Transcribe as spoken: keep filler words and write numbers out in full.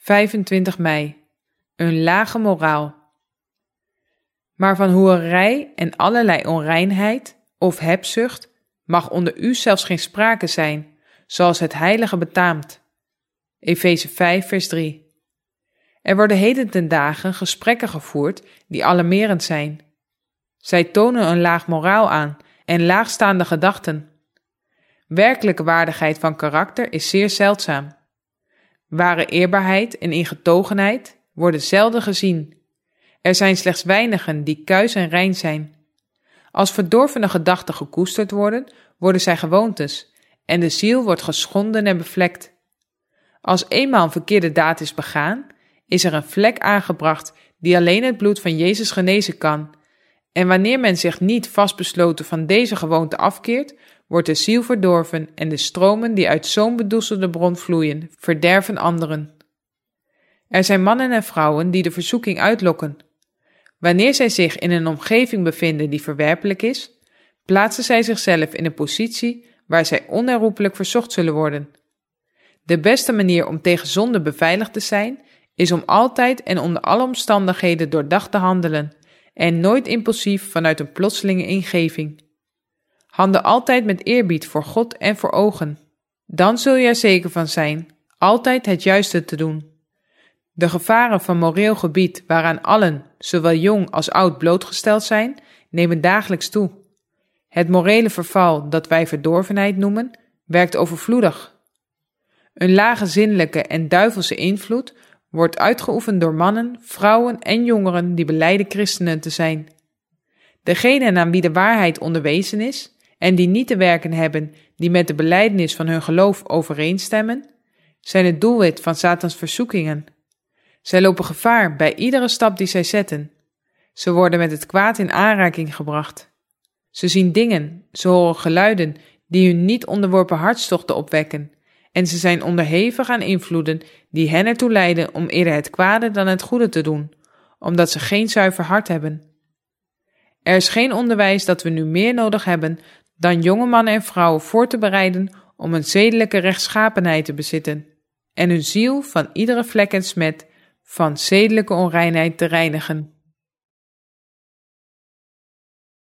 vijfentwintig mei. Een lage moraal. Maar van hoererij en allerlei onreinheid of hebzucht mag onder u zelfs geen sprake zijn, zoals het heilige betaamt. Efeze vijf vers drie. Er worden heden ten dagen gesprekken gevoerd die alarmerend zijn. Zij tonen een laag moraal aan en laagstaande gedachten. Werkelijke waardigheid van karakter is zeer zeldzaam. Ware eerbaarheid en ingetogenheid worden zelden gezien. Er zijn slechts weinigen die kuis en rein zijn. Als verdorvene gedachten gekoesterd worden, worden zij gewoontes en de ziel wordt geschonden en bevlekt. Als eenmaal een verkeerde daad is begaan, is er een vlek aangebracht die alleen het bloed van Jezus genezen kan. En wanneer men zich niet vastbesloten van deze gewoonte afkeert, wordt de ziel verdorven en de stromen die uit zo'n bedoezelde bron vloeien, verderven anderen. Er zijn mannen en vrouwen die de verzoeking uitlokken. Wanneer zij zich in een omgeving bevinden die verwerpelijk is, plaatsen zij zichzelf in een positie waar zij onherroepelijk verzocht zullen worden. De beste manier om tegen zonde beveiligd te zijn, is om altijd en onder alle omstandigheden doordacht te handelen en nooit impulsief vanuit een plotselinge ingeving. Handel altijd met eerbied voor God en voor ogen. Dan zul je er zeker van zijn altijd het juiste te doen. De gevaren van moreel gebied waaraan allen, zowel jong als oud, blootgesteld zijn, nemen dagelijks toe. Het morele verval dat wij verdorvenheid noemen, werkt overvloedig. Een lage zinnelijke en duivelse invloed wordt uitgeoefend door mannen, vrouwen en jongeren die belijden christenen te zijn. Degenen aan wie de waarheid onderwezen is en die niet te werken hebben die met de belijdenis van hun geloof overeenstemmen, zijn het doelwit van Satans verzoekingen. Zij lopen gevaar bij iedere stap die zij zetten. Ze worden met het kwaad in aanraking gebracht. Ze zien dingen, ze horen geluiden die hun niet onderworpen hartstochten opwekken, en ze zijn onderhevig aan invloeden die hen ertoe leiden om eerder het kwade dan het goede te doen, omdat ze geen zuiver hart hebben. Er is geen onderwijs dat we nu meer nodig hebben dan jonge mannen en vrouwen voor te bereiden om een zedelijke rechtschapenheid te bezitten en hun ziel van iedere vlek en smet van zedelijke onreinheid te reinigen.